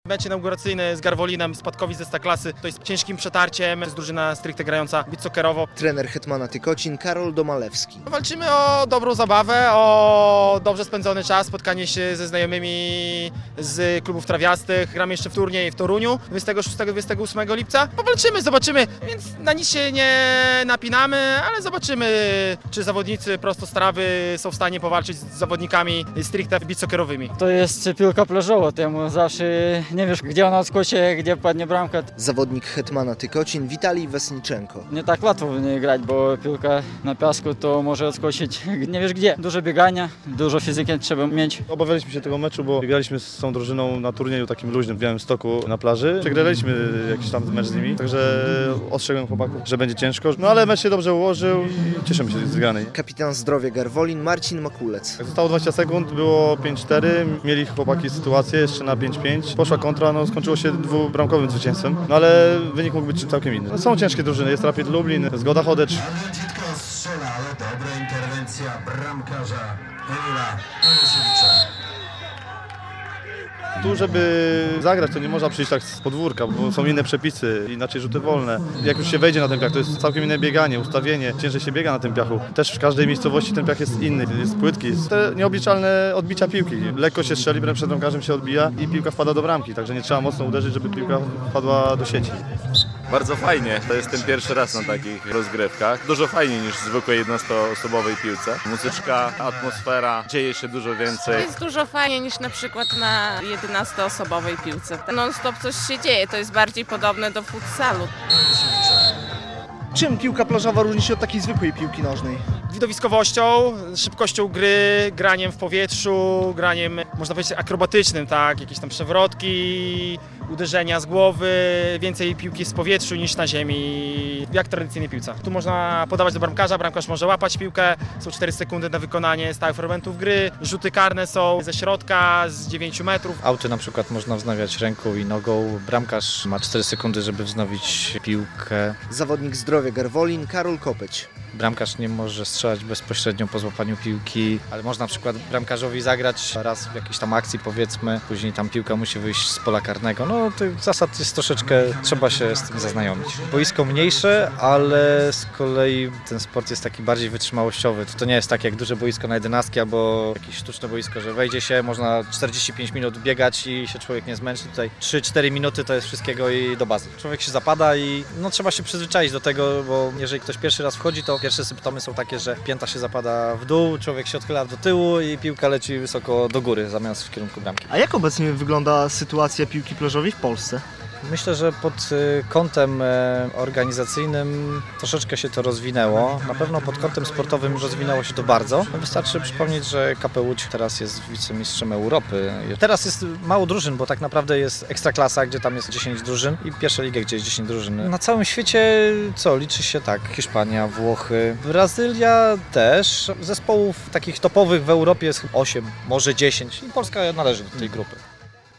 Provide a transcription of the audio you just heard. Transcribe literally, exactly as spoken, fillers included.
Mecz inauguracyjny z Garwolinem, spadkowi ze Staklasy. To jest ciężkim przetarciem, to jest drużyna stricte grająca beach soccerowo. Trener Hetmana Tykocin Karol Domalewski. Walczymy o dobrą zabawę, o dobrze spędzony czas, spotkanie się ze znajomymi z klubów trawiastych. Gramy jeszcze w turniej w Toruniu dwudziestego szóstego do dwudziestego ósmego lipca. Powalczymy, zobaczymy, więc na nic się nie napinamy, ale zobaczymy, czy zawodnicy prostostrawy są w stanie powalczyć z zawodnikami stricte beach soccerowymi. To jest piłka plażowa, temu zawsze nie wiesz, gdzie ona odskoczy, gdzie padnie bramka. Zawodnik Hetmana Tykocin Witalij Wesniczenko. Nie tak łatwo w niej grać, bo piłka na piasku to może odskoczyć nie wiesz gdzie. Dużo biegania, dużo fizyki trzeba mieć. Obawialiśmy się tego meczu, bo graliśmy z tą drużyną na turnieju takim luźnym w Białymstoku na plaży. Przegraliśmy jakiś tam mecz z nimi, także ostrzegłem chłopaków, że będzie ciężko. No ale mecz się dobrze ułożył i cieszymy się z wygranej. Kapitan Zdrowia Garwolin Marcin Makulec. Jak zostało dwadzieścia sekund, było pięć cztery, mieli chłopaki sytuację jeszcze na pięć pięć. Poszła kontra, no skończyło się dwubramkowym zwycięstwem, no ale wynik mógł być całkiem inny. No, są ciężkie drużyny, jest Rapid Lublin, Zgoda Chodecz. Ciężko strzela, ale dobra interwencja bramkarza Emila Olesiewicza. Tu, żeby zagrać, to nie można przyjść tak z podwórka, bo są inne przepisy, inaczej rzuty wolne. Jak już się wejdzie na ten piach, to jest całkiem inne bieganie, ustawienie, ciężej się biega na tym piachu. Też w każdej miejscowości ten piach jest inny, jest płytki, jest te nieobliczalne odbicia piłki. Lekko się strzeli, przed bramkarzem się odbija i piłka wpada do bramki, także nie trzeba mocno uderzyć, żeby piłka wpadła do sieci. Bardzo fajnie, to jest ten pierwszy raz na takich rozgrywkach. Dużo fajniej niż w zwykłej jednostoosobowej piłce. Muzyczka, atmosfera, dzieje się dużo więcej. Jest dużo fajniej niż na przykład na jedenastoosobowej piłce. Non-stop coś się dzieje, to jest bardziej podobne do futsalu. Czym piłka plażowa różni się od takiej zwykłej piłki nożnej? Widowiskowością, szybkością gry, graniem w powietrzu, graniem, można powiedzieć, akrobatycznym, tak? Jakieś tam przewrotki, uderzenia z głowy, więcej piłki z powietrzu niż na ziemi, jak w tradycyjnej piłce. Tu można podawać do bramkarza, bramkarz może łapać piłkę, są cztery sekundy na wykonanie stałych fragmentów gry, rzuty karne są ze środka, z dziewięciu metrów. Auty na przykład można wznawiać ręką i nogą, bramkarz ma cztery sekundy, żeby wznowić piłkę. Zawodnik Zdrowia Garwolin Karol Kopeć. Bramkarz nie może strzelać bezpośrednio po złapaniu piłki, ale można na przykład bramkarzowi zagrać raz w jakiejś tam akcji, powiedzmy, później tam piłka musi wyjść z pola karnego. No tych zasad jest troszeczkę, trzeba się z tym zaznajomić. Boisko mniejsze, ale z kolei ten sport jest taki bardziej wytrzymałościowy. To, to nie jest tak jak duże boisko na jedenastki albo jakieś sztuczne boisko, że wejdzie się, można czterdzieści pięć minut biegać i się człowiek nie zmęczy. Tutaj trzy cztery minuty to jest wszystkiego i do bazy. Człowiek się zapada i no trzeba się przyzwyczaić do tego, bo jeżeli ktoś pierwszy raz wchodzi, to pierwsze symptomy są takie, że pięta się zapada w dół, człowiek się odchyla do tyłu i piłka leci wysoko do góry zamiast w kierunku bramki. A jak obecnie wygląda sytuacja piłki plażowej w Polsce? Myślę, że pod kątem organizacyjnym troszeczkę się to rozwinęło. Na pewno pod kątem sportowym rozwinęło się to bardzo. Wystarczy przypomnieć, że K P Łódź teraz jest wicemistrzem Europy. Teraz jest mało drużyn, bo tak naprawdę jest Ekstraklasa, gdzie tam jest dziesięć drużyn i pierwsza liga, gdzie jest dziesięć drużyn. Na całym świecie co? Liczy się tak, Hiszpania, Włochy, Brazylia też. Zespołów takich topowych w Europie jest osiem, może dziesięć i Polska należy do tej grupy.